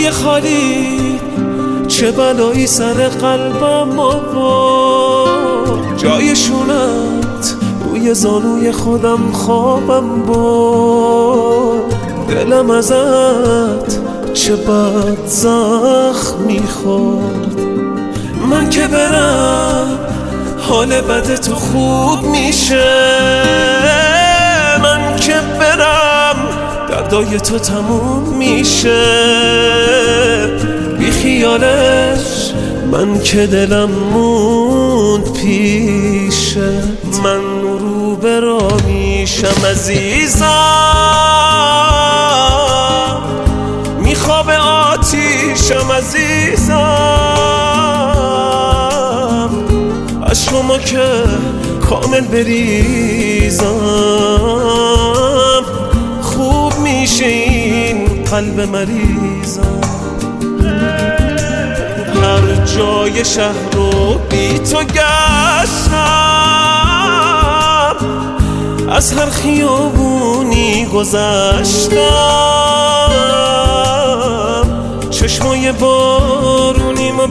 جای خالی چه بلایی سر قلبم آورد، جای شونت روی زانوی خودم خوابم برد. دلم ازت چه بد زخم میخورد. من که برم حال بد تو خوب میشه، من که برم دردای تو تموم میشه. بی خیالش من که دلم موند پیشه. من رو برا میشم عزیزم، میخواب آتیشم عزیزم. از شما که کامل بریزم، خوب میشه این قلب مریضم. هر جای شهر رو بی تو گشتم، از هر خیابونی گذشتم، چشمای بارونیمو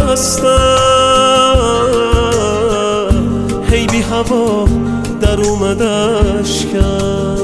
بستم، هی بی هوا در اومد اشکم.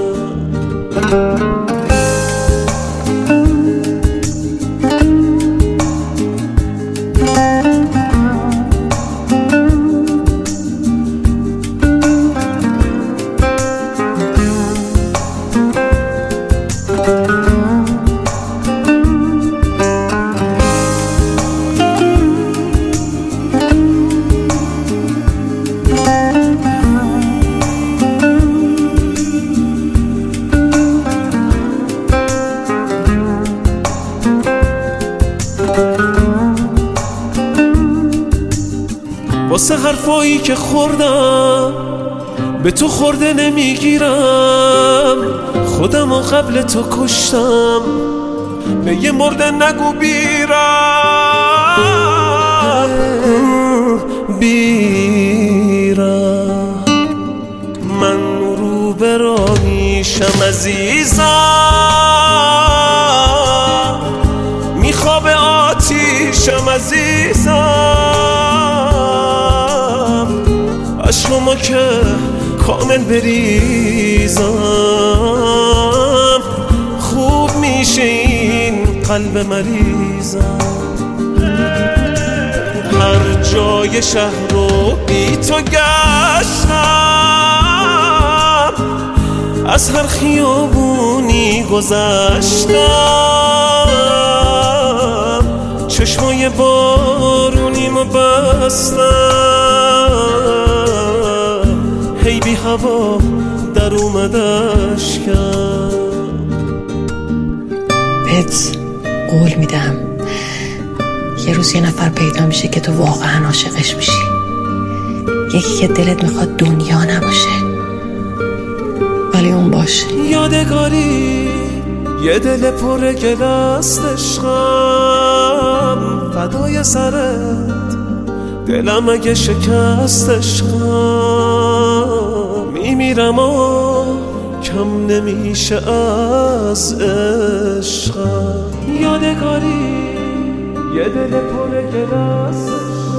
واسه حرفایی که خوردم به تو خورده نمیگیرم، خودم و قبل تو کشتم، به یه مرده نگو بیرم. من رو برا میشم عزیزم، میخواب آتیشم عزیزم. از شما که کامل بریزم، خوب میشه این قلب مریضم. هر جای شهر رو بی تو گشتم، از هر خیابونی گذشتم، چشمای بارونیمو بستم، هی بی هوا در اومد اشکم. بهت قول میدم یه روز یه نفر پیدا میشه که تو واقعا عاشقش میشی، یکی که دلت میخواد دنیا نباشه ولی اون باشه. یادگاری یه دل پر گل است عشقم، فدای سرت دلم اگه شکست عشقم. میمیرم و کم نمیشه از عشقم. یادگاری یه دل پر گل است عشقم.